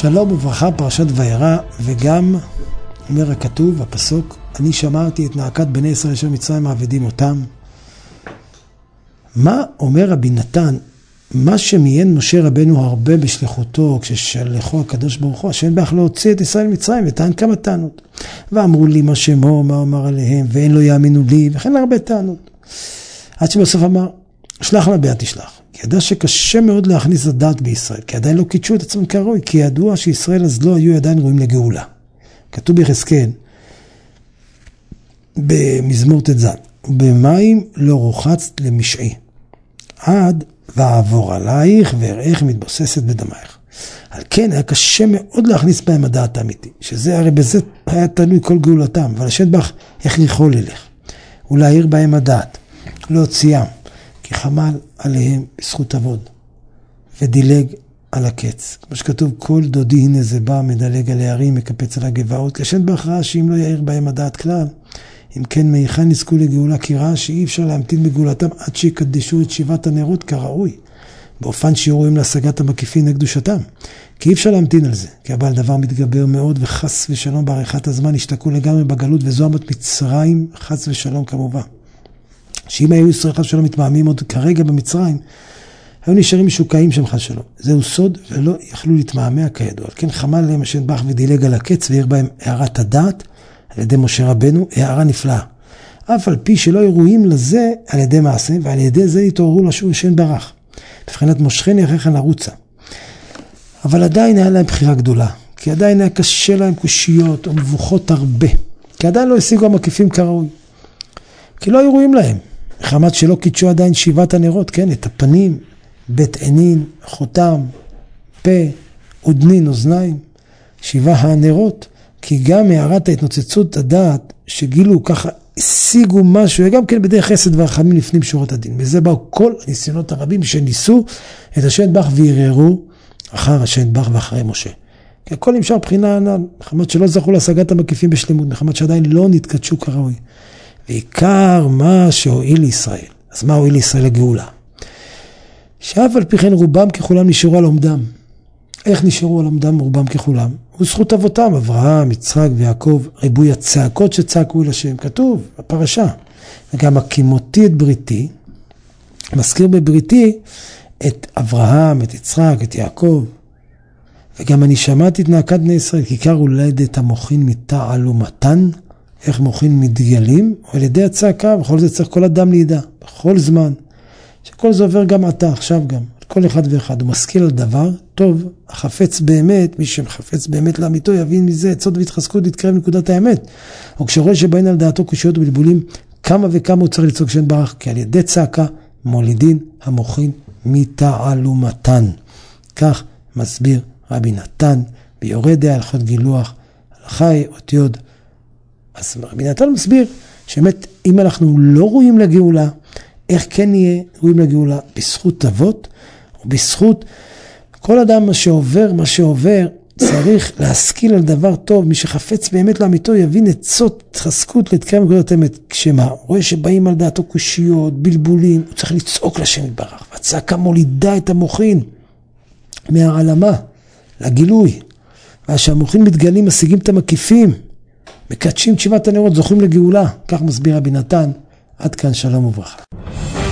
שלום וברכה, פרשת וירא, וגם אומר הכתוב, הפסוק, אני שמרתי את נאקת בני ישראל אשר מצרים מעבדים אותם. מה אומר רבי נתן? מה שמיין משה רבנו הרבה בשליחותו, כששלחו הקדוש ברוך הוא, השם בך להוציא את ישראל מצרים, וטען כמה טענות. ואמרו לי מה שמו, מה אומר עליהם, ואין לא יאמינו לי, וכן הרבה טענות. עד שבסוף אמר, שלח לה ביד תשלח. כי ידע שקשה מאוד להכניס לדעת בישראל, כי עדיין לא קידשו את עצמם כראוי, כי ידוע שישראל אז לא היו עדיין ראויים לגאולה. כתוב ביחזקאל, במזמור ט"ז, במים לא רוחצת למשעי, עד ועבור עלייך ואראך מתבוססת בדמייך. על כן היה קשה מאוד להכניס בהם הדעת האמיתי, שזה הרי בזה היה תלוי כל גאולתם, אבל השם בך הכריחו ללך, ולהעיר בהם הדעת, להוציאם, כי חמל עליהם בזכות עבוד, ודילג על הקץ. כמו שכתוב, כל דודי הנה זה בא, מדלג על הערים, מקפץ על הגבעות, לשם בך ראה שאם לא יעיר בהם הדעת כלל, אם כן מהיכן נזכו לגאולה, כי ראה שאי אפשר להמתין בגאולתם עד שיקדשו את שבעת הנרות כראוי, באופן שיעורים להשגת המקיפין לקדושתם. כי אי אפשר להמתין על זה, כי הבעל דבר מתגבר מאוד, וחס ושלום בעריכת הזמן השתקעו לגמרי בגלות, וזו עמות מצרים, חס ושלום כמובן. שאם היו ישראל חס ושלום מתמהמים עוד כרגע במצרים, היו נשארים משוקעים שם חס ושלום. זהו סוד, ולא יכלו להתמהמה כידוע. כן חמל להם השם בך ודילג על הקץ, והעיר בהם הערת הדעת, על ידי משה רבנו, הערה נפלאה. אף על פי שלא אירועים לזה על ידי מעשה, ועל ידי זה התעוררו לשוב השם ברך. בבחינת מושכני אחריך נרוצה. אבל עדיין היה להם בחירה גדולה, כי עדיין היה קשה להם קושיות או מבוכות הרבה, כי עדיין לא השיגו המקיפים כראוי. כי לא אירועים להם. חמת שלא קידשו עדיין שבעת הנרות, כן, את הפנים, בית עינין, חותם, פה, אודנין, אוזניים, שבעה הנרות, כי גם הערת ההתנוצצות הדעת שגילו ככה השיגו משהו, וגם כן בדרך חסד והרחמים לפנים שורות הדין. וזה באו כל הניסיונות הרבים שניסו את השם יתברך ויררו אחר השם יתברך ואחרי משה. כי הכל נמשך בחינה ענן, נחמת שלא זכו להשגת המקיפים בשלמות, נחמת שעדיין לא נתקדשו כראוי. ועיקר מה שהועיל לישראל. אז מה הועיל לישראל לגאולה? שאף על פי כן רובם ככולם נשארו על עומדם. איך נשארו על עומדם רובם ככולם? וזכות אבותם, אברהם, יצחק ויעקב, ריבוי הצעקות שצעקו אל השם, כתוב בפרשה. וגם הקימותי את בריתי, מזכיר בבריתי את אברהם, את יצחק, את יעקב. וגם אני שמעתי את נאקת בני ישראל, כיכר הולדת המוחין מתעלומתן, איך מוחין מתגלים, או על ידי הצעקה, וכל זה צריך כל אדם לידע, בכל זמן, שכל זה עובר גם אתה, עכשיו גם, כל אחד ואחד, הוא משכיל על דבר, טוב, החפץ באמת, מי שמחפץ באמת לאמיתו, יבין מזה, עצות והתחזקות, יתקרב נקודת האמת, או כשרואה שבאים על דעתו קושיות ובלבולים, כמה וכמה הוא צריך לצעוק שם ברך, כי על ידי צעקה, מולידין המוחין מתעלומתן. כך מסביר רבי נתן, ביורד הלכות גילוח, הלכי אותיות. אז רבי נתן מסביר, שבאמת, אם אנחנו לא רואים לגאולה, איך כן נהיה רואים לגאולה? בזכות אבות, ובזכות כל אדם מה שעובר, צריך להשכיל על דבר טוב. מי שחפץ באמת לאמיתו יבין עצות, התחזקות להתקרב נקודת האמת. כשמה? רואה שבאים על דעתו קושיות, בלבולים, הוא צריך לצעוק לשם יתברך. והצעקה מולידה את המוחין מהעלמה לגילוי. והשהמוחין מתגלים, משיגים את המקיפים, מקדשים שבעת הנרות, זוכים לגאולה. כך מסביר רבי נתן. עד כאן שלום וברכה.